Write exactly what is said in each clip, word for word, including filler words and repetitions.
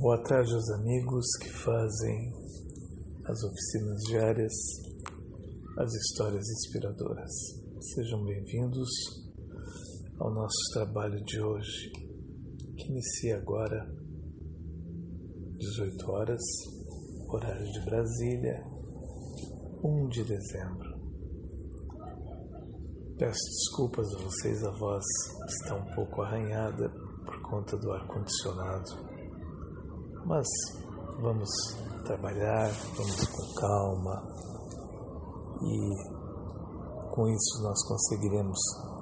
Boa tarde aos amigos que fazem as oficinas diárias, as histórias inspiradoras. Sejam bem-vindos ao nosso trabalho de hoje, que inicia agora, dezoito horas, horário de Brasília, primeiro de dezembro. Peço desculpas a vocês, a voz está um pouco arranhada por conta do ar-condicionado. Mas vamos trabalhar, vamos com calma e com isso nós conseguiremos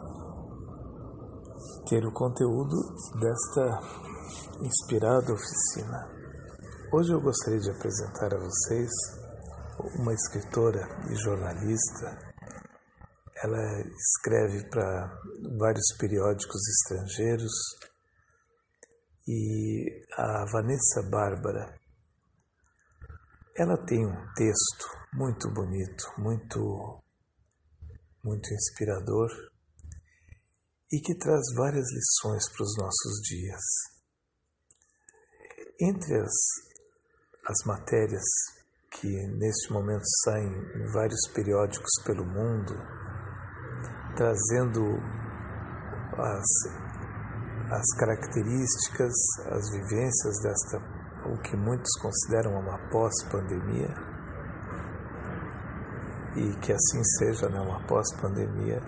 ter o conteúdo desta inspirada oficina. Hoje eu gostaria de apresentar a vocês uma escritora e jornalista. Ela escreve para vários periódicos estrangeiros. E a Vanessa Bárbara, ela tem um texto muito bonito, muito, muito inspirador e que traz várias lições para os nossos dias. Entre as, as matérias que neste momento saem em vários periódicos pelo mundo, trazendo as as características, as vivências desta, o que muitos consideram uma pós-pandemia, e que assim seja, né, uma pós-pandemia.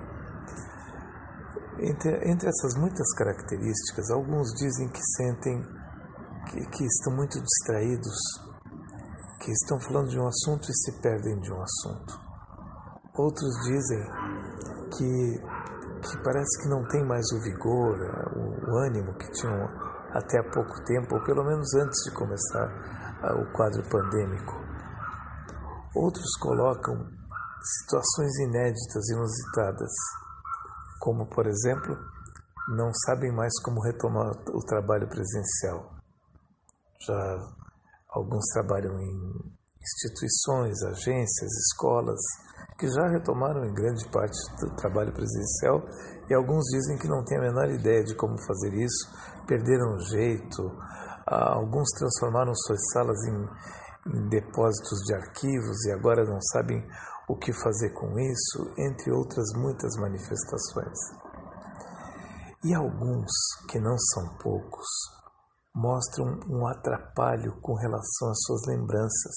Entre, entre essas muitas características, alguns dizem que sentem que, que estão muito distraídos, que estão falando de um assunto e se perdem de um assunto. Outros dizem que que parece que não tem mais o vigor, o, o ânimo que tinham até há pouco tempo, ou pelo menos antes de começar uh, o quadro pandêmico. Outros colocam situações inéditas, inusitadas, como, por exemplo, não sabem mais como retomar o trabalho presencial. Já alguns trabalham em instituições, agências, escolas, que já retomaram em grande parte do trabalho presencial, e alguns dizem que não têm a menor ideia de como fazer isso, perderam o jeito, alguns transformaram suas salas em, em depósitos de arquivos e agora não sabem o que fazer com isso, entre outras muitas manifestações. E alguns, que não são poucos, mostram um atrapalho com relação às suas lembranças.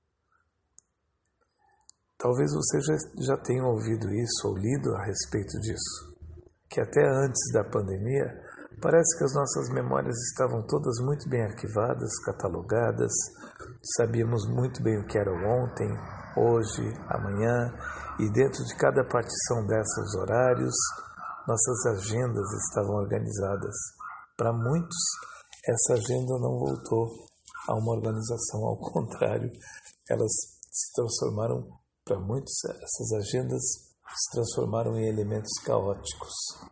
Talvez você já, já tenha ouvido isso ou lido a respeito disso, que até antes da pandemia, parece que as nossas memórias estavam todas muito bem arquivadas, catalogadas, sabíamos muito bem o que era ontem, hoje, amanhã, e dentro de cada partição dessas horários, nossas agendas estavam organizadas. Para muitos, essa agenda não voltou a uma organização, ao contrário, elas se transformaram. Para muitos, essas agendas se transformaram em elementos caóticos.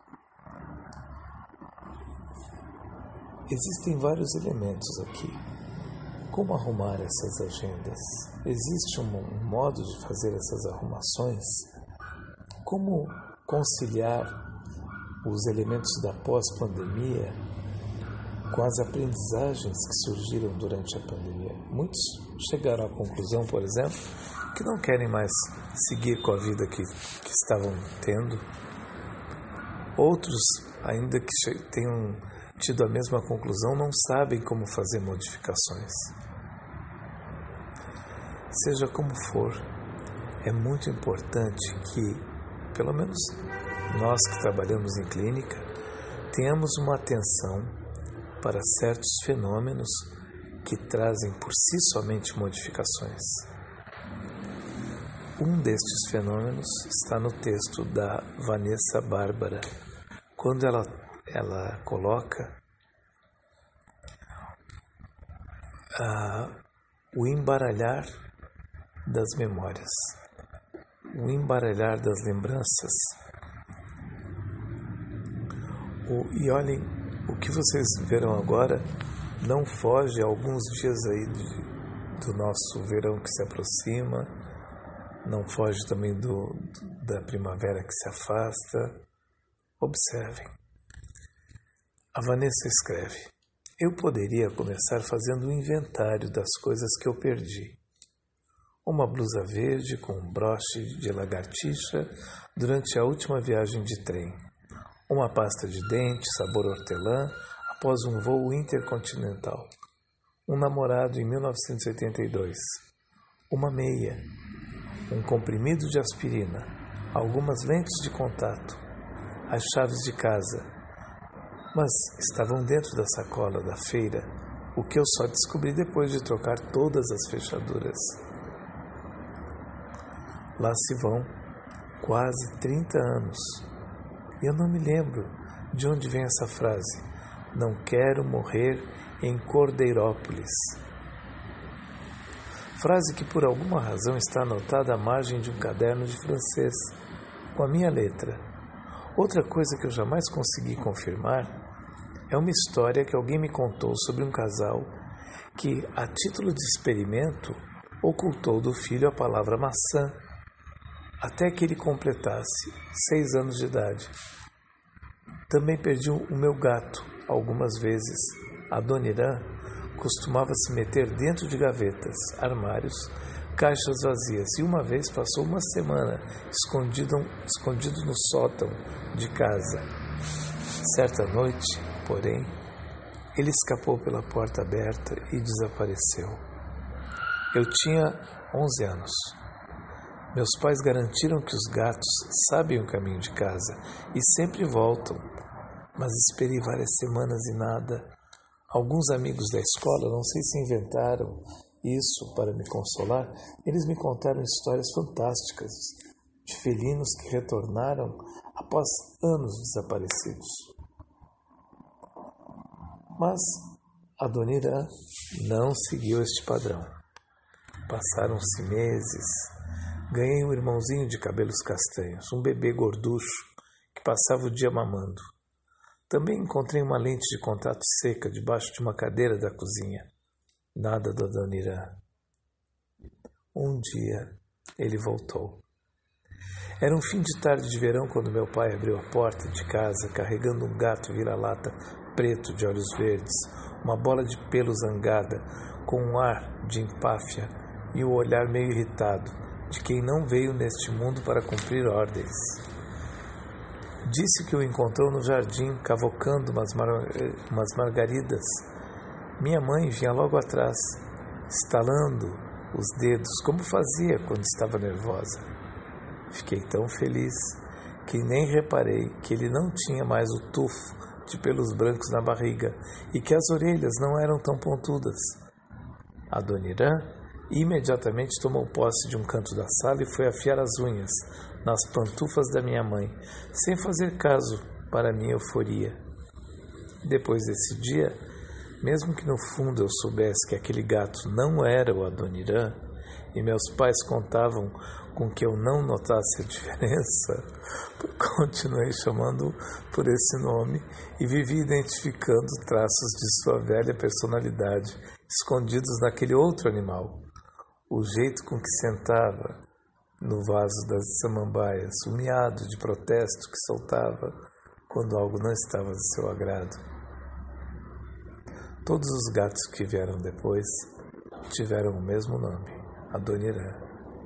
Existem vários elementos aqui. Como arrumar essas agendas? Existe um, um modo de fazer essas arrumações? Como conciliar os elementos da pós-pandemia com as aprendizagens que surgiram durante a pandemia? Muitos chegaram à conclusão, por exemplo, que não querem mais seguir com a vida que, que estavam tendo. Outros, ainda que tenham tido a mesma conclusão, não sabem como fazer modificações. Seja como for, é muito importante que, pelo menos nós que trabalhamos em clínica, tenhamos uma atenção para certos fenômenos que trazem por si somente modificações. Um destes fenômenos está no texto da Vanessa Bárbara, quando ela, ela coloca ah, o embaralhar das memórias, o embaralhar das lembranças. O, e olhem, o que vocês verão agora não foge a alguns dias aí de, do nosso verão que se aproxima, não foge também do, da primavera que se afasta. Observem. A Vanessa escreve: Eu poderia começar fazendo um inventário das coisas que eu perdi. Uma blusa verde com um broche de lagartixa durante a última viagem de trem. Uma pasta de dente sabor hortelã após um voo intercontinental. Um namorado em mil novecentos e oitenta e dois. Uma meia. Um comprimido de aspirina. Algumas lentes de contato. As chaves de casa. Mas estavam dentro da sacola da feira, o que eu só descobri depois de trocar todas as fechaduras. Lá se vão quase trinta anos. E eu não me lembro de onde vem essa frase. Não quero morrer em Cordeirópolis. Frase que por alguma razão está anotada à margem de um caderno de francês, com a minha letra. Outra coisa que eu jamais consegui confirmar é uma história que alguém me contou sobre um casal que, a título de experimento, ocultou do filho a palavra maçã, até que ele completasse seis anos de idade. Também perdi o meu gato algumas vezes. A Dona Irã costumava se meter dentro de gavetas, armários, caixas vazias e uma vez passou uma semana escondido, escondido no sótão de casa. Certa noite, porém, ele escapou pela porta aberta e desapareceu. Eu tinha onze anos. Meus pais garantiram que os gatos sabem o caminho de casa e sempre voltam, mas esperei várias semanas e nada. Alguns amigos da escola, não sei se inventaram isso para me consolar, eles me contaram histórias fantásticas de felinos que retornaram após anos desaparecidos. Mas a Dona Irã não seguiu este padrão. Passaram-se meses. Ganhei um irmãozinho de cabelos castanhos, um bebê gorducho que passava o dia mamando. Também encontrei uma lente de contato seca debaixo de uma cadeira da cozinha. Nada da Dona Irã. Um dia ele voltou. Era um fim de tarde de verão quando meu pai abriu a porta de casa carregando um gato vira-lata preto de olhos verdes, uma bola de pelo zangada, com um ar de empáfia e o olhar meio irritado de quem não veio neste mundo para cumprir ordens. Disse que o encontrou no jardim, cavocando umas, mar... umas margaridas. Minha mãe vinha logo atrás, estalando os dedos, como fazia quando estava nervosa. Fiquei tão feliz que nem reparei que ele não tinha mais o tufo de pelos brancos na barriga e que as orelhas não eram tão pontudas. A Dona Irã imediatamente tomou posse de um canto da sala e foi afiar as unhas nas pantufas da minha mãe, sem fazer caso para minha euforia. Depois desse dia, mesmo que no fundo eu soubesse que aquele gato não era o Dona Irã, e meus pais contavam com que eu não notasse a diferença, continuei chamando por esse nome e vivi identificando traços de sua velha personalidade escondidos naquele outro animal. O jeito com que sentava no vaso das samambaias, o miado de protesto que soltava quando algo não estava de seu agrado. Todos os gatos que vieram depois tiveram o mesmo nome, a Dona Irã.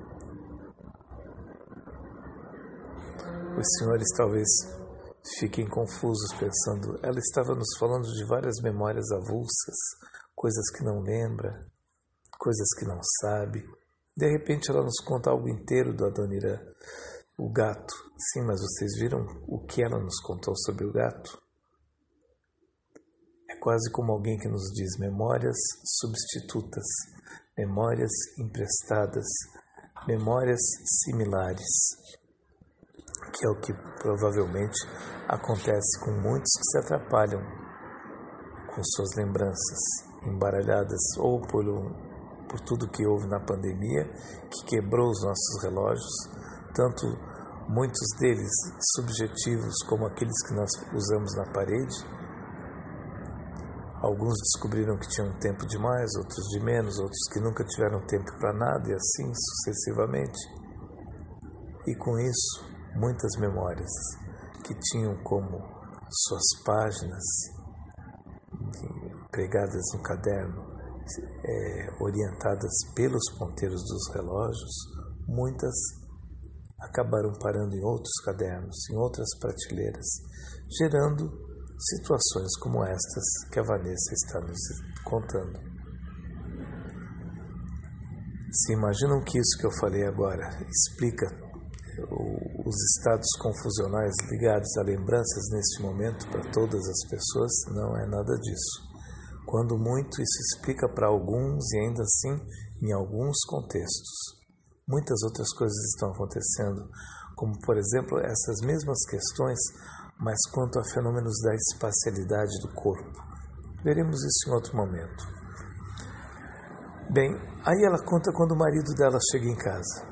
Os senhores talvez fiquem confusos pensando, ela estava nos falando de várias memórias avulsas, coisas que não lembra, coisas que não sabe. De repente ela nos conta algo inteiro da Dona Irã. O gato. Sim, mas vocês viram o que ela nos contou sobre o gato? É quase como alguém que nos diz memórias substitutas, memórias emprestadas, memórias similares, que é o que provavelmente acontece com muitos que se atrapalham com suas lembranças, embaralhadas ou por, um, por tudo que houve na pandemia, que quebrou os nossos relógios, tanto muitos deles subjetivos como aqueles que nós usamos na parede. Alguns descobriram que tinham tempo de mais, outros de menos, outros que nunca tiveram tempo para nada e assim sucessivamente. E com isso, muitas memórias que tinham como suas páginas pregadas no caderno, é, orientadas pelos ponteiros dos relógios, muitas acabaram parando em outros cadernos, em outras prateleiras, gerando situações como estas que a Vanessa está nos contando. Se imaginam que isso que eu falei agora explica os estados confusionais ligados a lembranças neste momento para todas as pessoas? Não é nada disso. Quando muito, isso explica para alguns e ainda assim em alguns contextos. Muitas outras coisas estão acontecendo, como por exemplo essas mesmas questões, mas quanto a fenômenos da espacialidade do corpo. Veremos isso em outro momento. Bem, aí ela conta quando o marido dela chega em casa.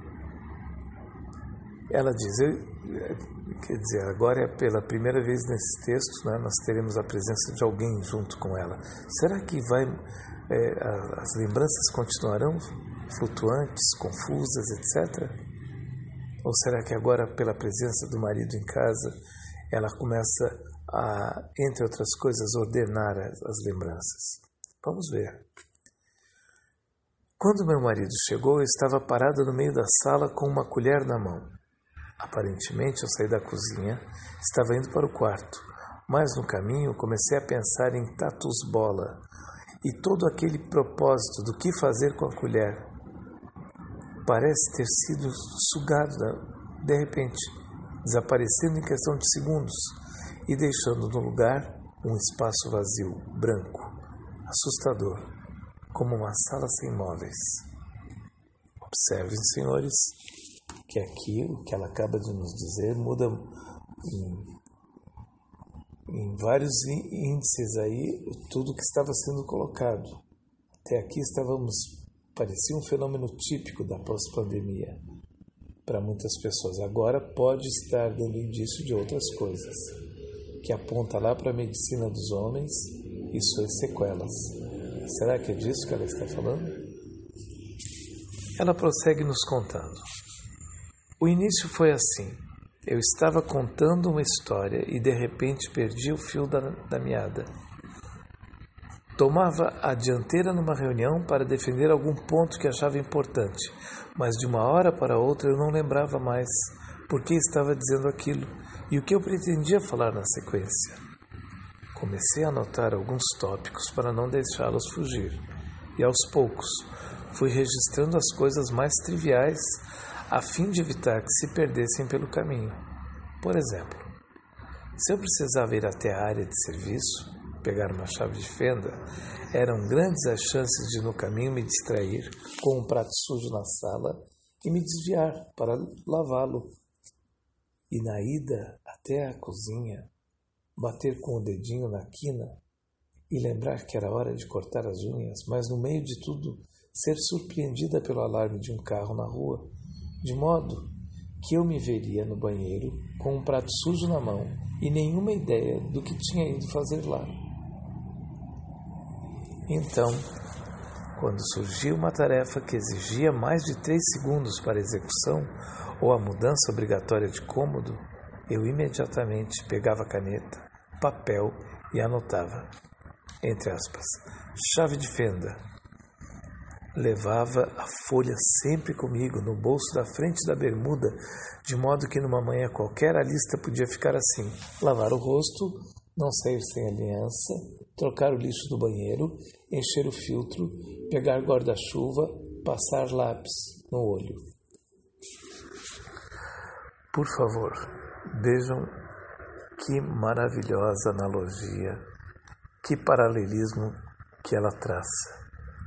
Ela diz, eu, quer dizer, agora é pela primeira vez nesse texto, né, nós teremos a presença de alguém junto com ela. Será que vai, é, as lembranças continuarão flutuantes, confusas, etcétera? Ou será que agora, pela presença do marido em casa, ela começa a, entre outras coisas, ordenar as, as lembranças? Vamos ver. Quando meu marido chegou, eu estava parada no meio da sala com uma colher na mão. Aparentemente, eu saí da cozinha, estava indo para o quarto, mas no caminho comecei a pensar em tatus bola e todo aquele propósito do que fazer com a colher. Parece ter sido sugado de repente, desaparecendo em questão de segundos e deixando no lugar um espaço vazio, branco, assustador, como uma sala sem móveis. Observem, senhores, que aqui o que ela acaba de nos dizer muda em, em vários índices aí tudo que estava sendo colocado. Até aqui estávamos, parecia um fenômeno típico da pós-pandemia para muitas pessoas. Agora pode estar dando indício de outras coisas, que aponta lá para a medicina dos homens e suas sequelas. Será que é disso que ela está falando? Ela prossegue nos contando. O início foi assim. Eu estava contando uma história e de repente perdi o fio da, da meada. Tomava a dianteira numa reunião para defender algum ponto que achava importante, mas de uma hora para outra eu não lembrava mais por que estava dizendo aquilo e o que eu pretendia falar na sequência. Comecei a anotar alguns tópicos para não deixá-los fugir, e aos poucos fui registrando as coisas mais triviais a fim de evitar que se perdessem pelo caminho. Por exemplo, se eu precisava ir até a área de serviço, pegar uma chave de fenda, eram grandes as chances de no caminho me distrair com um prato sujo na sala e me desviar para lavá-lo. E na ida até a cozinha, bater com o dedinho na quina e lembrar que era hora de cortar as unhas, mas no meio de tudo ser surpreendida pelo alarme de um carro na rua, de modo que eu me veria no banheiro com um prato sujo na mão e nenhuma ideia do que tinha ido fazer lá. Então, quando surgia uma tarefa que exigia mais de três segundos para execução ou a mudança obrigatória de cômodo, eu imediatamente pegava caneta, papel e anotava, entre aspas, chave de fenda. Levava a folha sempre comigo no bolso da frente da bermuda, de modo que numa manhã qualquer a lista podia ficar assim: lavar o rosto, não sair sem aliança, trocar o lixo do banheiro, encher o filtro, pegar guarda-chuva, passar lápis no olho. Por favor, vejam que maravilhosa analogia, que paralelismo que ela traça.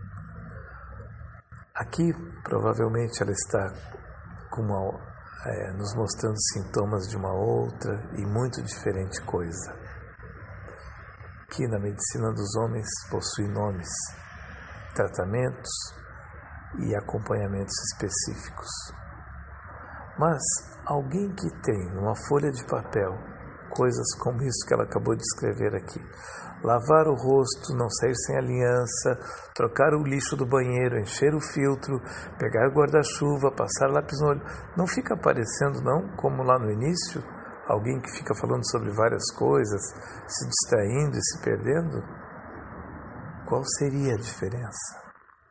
Aqui, provavelmente, ela está com uma, é, nos mostrando sintomas de uma outra e muito diferente coisa, que na medicina dos homens possui nomes, tratamentos e acompanhamentos específicos. Mas alguém que tem numa folha de papel coisas como isso que ela acabou de escrever aqui: lavar o rosto, não sair sem aliança, trocar o lixo do banheiro, encher o filtro, pegar guarda-chuva, passar lápis no olho. Não fica parecendo, não, como lá no início, alguém que fica falando sobre várias coisas, se distraindo e se perdendo? qual seria a diferença?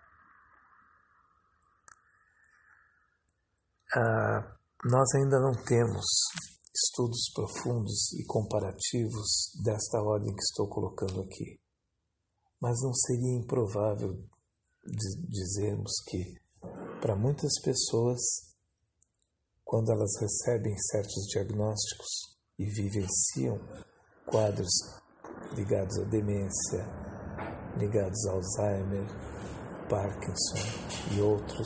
Ah, nós ainda não temos estudos profundos e comparativos desta ordem que estou colocando aqui, mas não seria improvável dizermos que, para muitas pessoas, quando elas recebem certos diagnósticos e vivenciam quadros ligados à demência, ligados a Alzheimer, Parkinson e outros,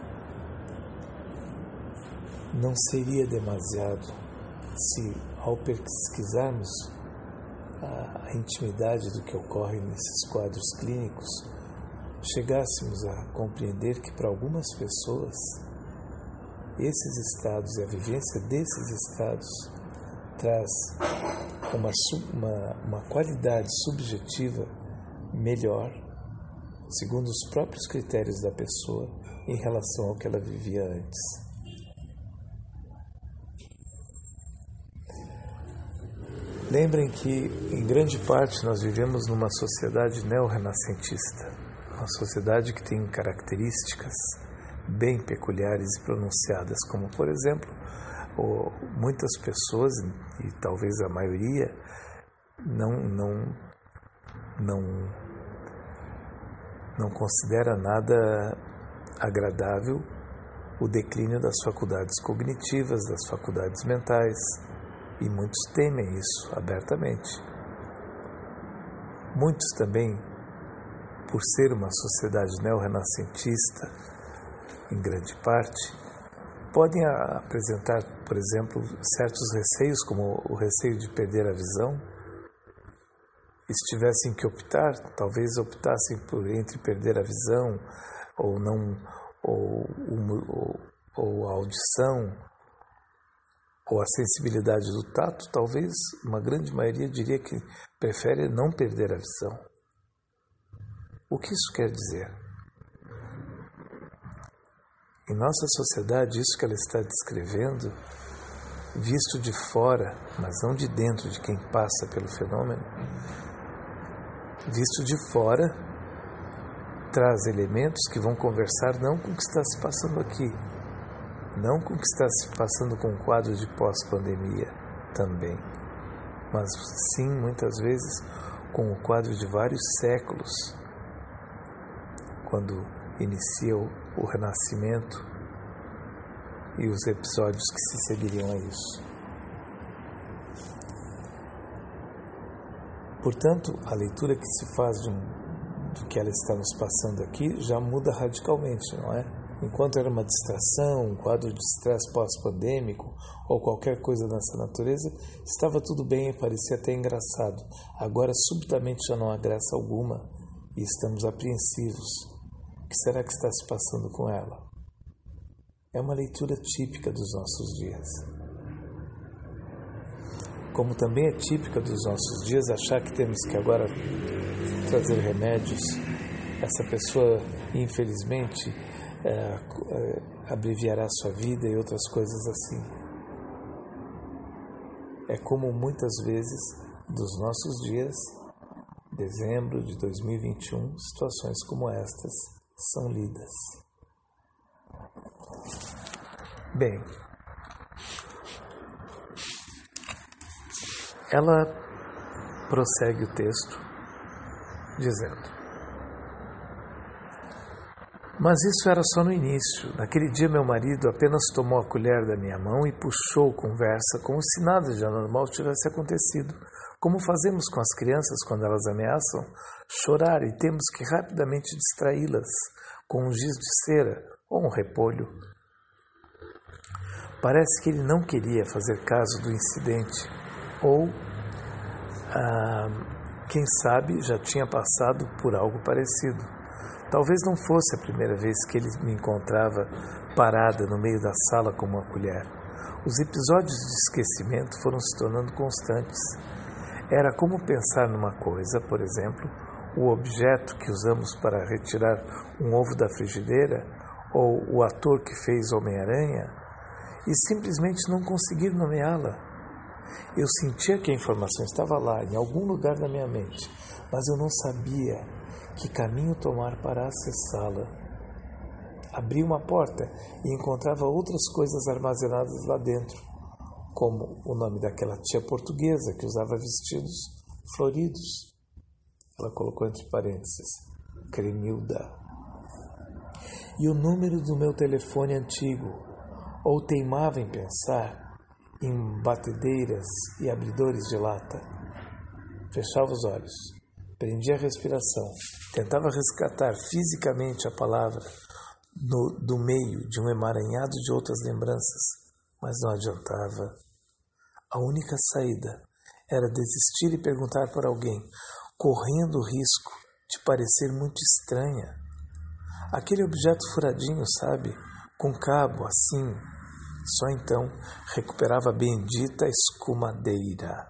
não seria demasiado se, ao pesquisarmos a, a intimidade do que ocorre nesses quadros clínicos, chegássemos a compreender que para algumas pessoas esses estados e a vivência desses estados traz uma, uma, uma qualidade subjetiva melhor, segundo os próprios critérios da pessoa, em relação ao que ela vivia antes. Lembrem que, em grande parte, nós vivemos numa sociedade neo-renascentista, uma sociedade que tem características bem peculiares e pronunciadas, como, por exemplo, muitas pessoas, e talvez a maioria, não, não, não, não considera nada agradável o declínio das faculdades cognitivas, das faculdades mentais, e muitos temem isso abertamente. Muitos também, por ser uma sociedade neo-renascentista, em grande parte, podem apresentar, por exemplo, certos receios, como o receio de perder a visão, e se tivessem que optar, talvez optassem por entre perder a visão ou não, ou, ou, ou a audição, ou a sensibilidade do tato. Talvez uma grande maioria diria que prefere não perder a visão. O que isso quer dizer? Em nossa sociedade, isso que ela está descrevendo, visto de fora, mas não de dentro de quem passa pelo fenômeno, visto de fora, traz elementos que vão conversar não com o que está se passando aqui, não com o que está se passando com o quadro de pós-pandemia também, mas sim, muitas vezes, com o quadro de vários séculos, quando inicia o, o Renascimento e os episódios que se seguiriam a isso. Portanto, a leitura que se faz de um, do que ela está nos passando aqui já muda radicalmente, não é? Enquanto era uma distração, um quadro de estresse pós-pandêmico ou qualquer coisa dessa natureza, estava tudo bem e parecia até engraçado. Agora, subitamente, já não há graça alguma e estamos apreensivos. O que será que está se passando com ela? É uma leitura típica dos nossos dias. Como também é típica dos nossos dias achar que temos que agora trazer remédios. Essa pessoa, infelizmente, É, é, abreviará sua vida e outras coisas assim. É como muitas vezes dos nossos dias, dezembro de dois mil e vinte e um, situações como estas são lidas. Bem, ela prossegue o texto dizendo: mas isso era só no início. Naquele dia meu marido apenas tomou a colher da minha mão e puxou conversa como se nada de anormal tivesse acontecido. Como fazemos com as crianças quando elas ameaçam chorar e temos que rapidamente distraí-las com um giz de cera ou um repolho. Parece que ele não queria fazer caso do incidente ou, ah, quem sabe, já tinha passado por algo parecido. Talvez não fosse a primeira vez que ele me encontrava parada no meio da sala com uma colher. Os episódios de esquecimento foram se tornando constantes. Era como pensar numa coisa, por exemplo, o objeto que usamos para retirar um ovo da frigideira ou o ator que fez Homem-Aranha e simplesmente não conseguir nomeá-la. Eu sentia que a informação estava lá, em algum lugar da minha mente, mas eu não sabia que caminho tomar para acessá-la. Abri uma porta e encontrava outras coisas armazenadas lá dentro, como o nome daquela tia portuguesa que usava vestidos floridos. Ela colocou entre parênteses, Cremilda. E o número do meu telefone antigo, ou teimava em pensar em batedeiras e abridores de lata. Fechava os olhos, prendia a respiração, tentava resgatar fisicamente a palavra no, do meio de um emaranhado de outras lembranças, mas não adiantava. A única saída era desistir e perguntar para alguém, correndo o risco de parecer muito estranha. Aquele objeto furadinho, sabe, com cabo assim, só então recuperava a bendita escumadeira.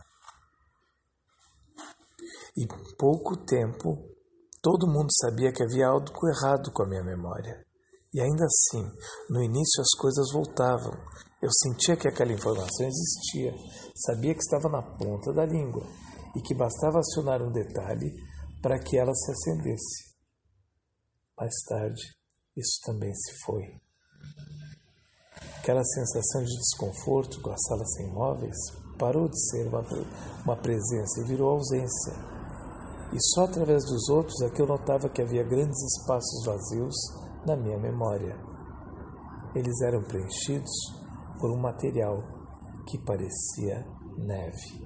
E em pouco tempo, todo mundo sabia que havia algo errado com a minha memória. E ainda assim, no início as coisas voltavam. Eu sentia que aquela informação existia, sabia que estava na ponta da língua e que bastava acionar um detalhe para que ela se acendesse. Mais tarde, isso também se foi. Aquela sensação de desconforto com a sala sem móveis parou de ser uma, uma presença e virou ausência. E só através dos outros é que eu notava que havia grandes espaços vazios na minha memória. Eles eram preenchidos por um material que parecia neve.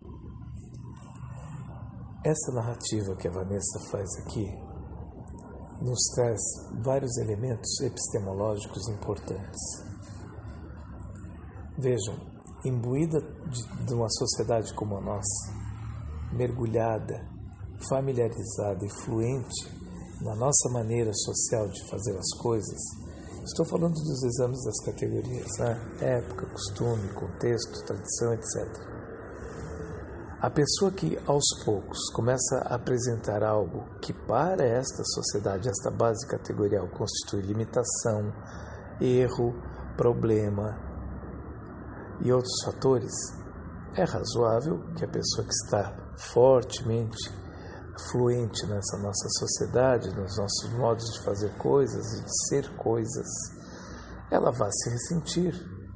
Essa narrativa que a Vanessa faz aqui nos traz vários elementos epistemológicos importantes. Vejam, imbuída de, de uma sociedade como a nossa, mergulhada, familiarizada e fluente na nossa maneira social de fazer as coisas, estou falando dos exames das categorias, né? Época, costume, contexto, tradição, etcétera. A pessoa que, aos poucos, começa a apresentar algo que, para esta sociedade, esta base categorial constitui limitação, erro, problema e outros fatores, é razoável que a pessoa que está fortemente fluente nessa nossa sociedade, nos nossos modos de fazer coisas e de ser coisas, ela vá se ressentir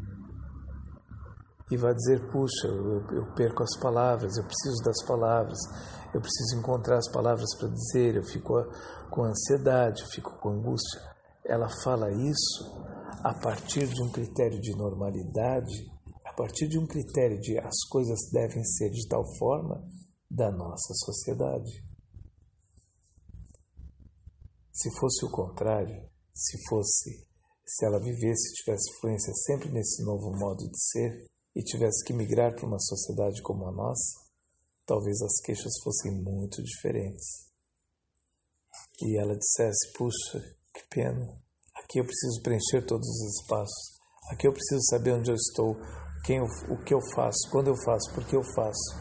e vai dizer, puxa, eu, eu perco as palavras, eu preciso das palavras, eu preciso encontrar as palavras para dizer, eu fico com ansiedade, eu fico com angústia. Ela fala isso a partir de um critério de normalidade, a partir de um critério de as coisas devem ser de tal forma da nossa sociedade. Se fosse o contrário, se fosse, se ela vivesse, tivesse fluência sempre nesse novo modo de ser, e tivesse que migrar para uma sociedade como a nossa, talvez as queixas fossem muito diferentes. E ela dissesse, puxa, que pena, aqui eu preciso preencher todos os espaços, aqui eu preciso saber onde eu estou, quem eu, o que eu faço, quando eu faço, por que eu faço.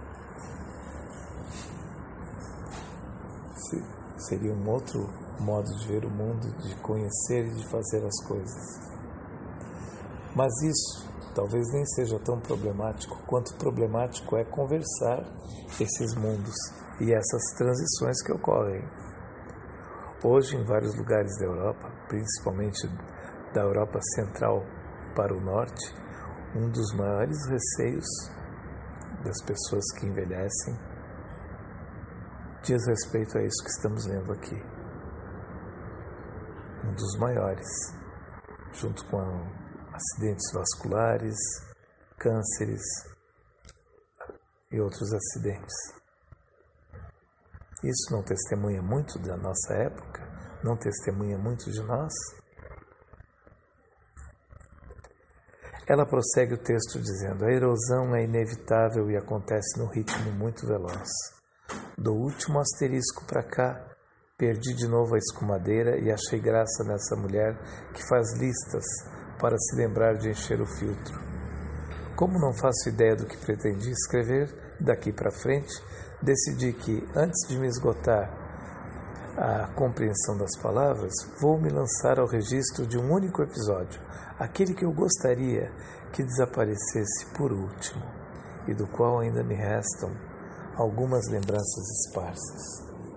Seria um outro modo de ver o mundo, de conhecer e de fazer as coisas. Mas isso talvez nem seja tão problemático quanto problemático é conversar esses mundos e essas transições que ocorrem. Hoje, em vários lugares da Europa, principalmente da Europa Central para o Norte, um dos maiores receios das pessoas que envelhecem diz respeito a isso que estamos lendo aqui. Um dos maiores, junto com a acidentes vasculares, cânceres e outros acidentes. Isso não testemunha muito da nossa época? Não testemunha muito de nós? Ela prossegue o texto dizendo, a erosão é inevitável e acontece num ritmo muito veloz. Do último asterisco para cá, perdi de novo a escumadeira e achei graça nessa mulher que faz listas para se lembrar de encher o filtro. Como não faço ideia do que pretendi escrever, daqui para frente, decidi que, antes de me esgotar a compreensão das palavras, vou me lançar ao registro de um único episódio, aquele que eu gostaria que desaparecesse por último, e do qual ainda me restam algumas lembranças esparsas.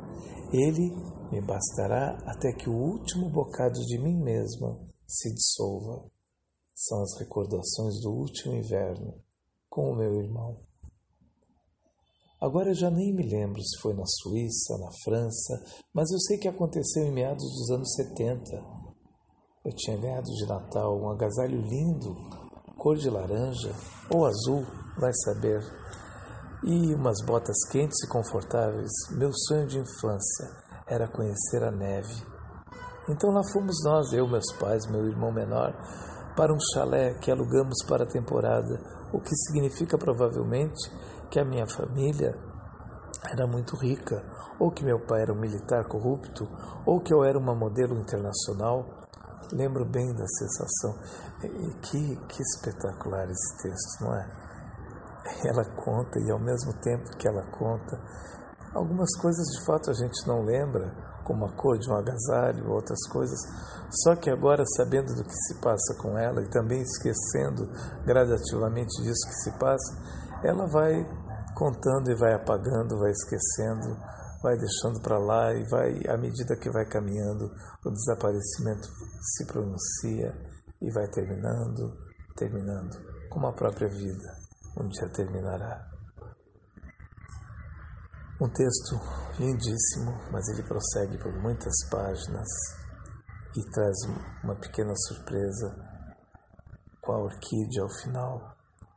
Ele me bastará até que o último bocado de mim mesma se dissolva. São as recordações do último inverno com o meu irmão. Agora eu já nem me lembro se foi na Suíça, na França, mas eu sei que aconteceu em meados dos anos setenta. Eu tinha ganhado de Natal um agasalho lindo, cor de laranja ou azul, vai saber, e umas botas quentes e confortáveis. Meu sonho de infância era conhecer a neve. Então lá fomos nós, eu, meus pais, meu irmão menor, para um chalé que alugamos para a temporada, o que significa provavelmente que a minha família era muito rica, ou que meu pai era um militar corrupto, ou que eu era uma modelo internacional. Lembro bem da sensação. E que, que espetacular esse texto, não é? Ela conta, e ao mesmo tempo que ela conta, algumas coisas de fato a gente não lembra, como a cor de um agasalho, outras coisas, só que agora, sabendo do que se passa com ela e também esquecendo gradativamente disso que se passa, ela vai contando e vai apagando, vai esquecendo, vai deixando para lá e vai, à medida que vai caminhando, o desaparecimento se pronuncia e vai terminando, terminando, como a própria vida um dia terminará. Um texto lindíssimo, mas ele prossegue por muitas páginas e traz uma pequena surpresa com a orquídea ao final,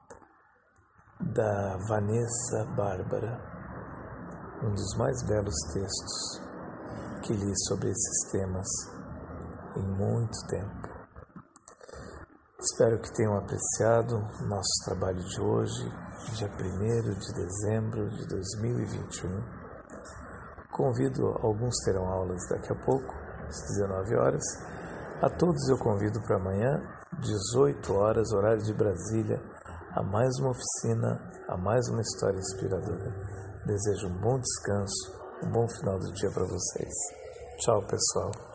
da Vanessa Bárbara, um dos mais belos textos que li sobre esses temas em muito tempo. Espero que tenham apreciado o nosso trabalho de hoje, dia primeiro de dezembro de dois mil e vinte e um. Convido, alguns terão aulas daqui a pouco, às dezenove horas. A todos eu convido para amanhã, dezoito horas, horário de Brasília, a mais uma oficina, a mais uma história inspiradora. Desejo um bom descanso, um bom final do dia para vocês. Tchau, pessoal.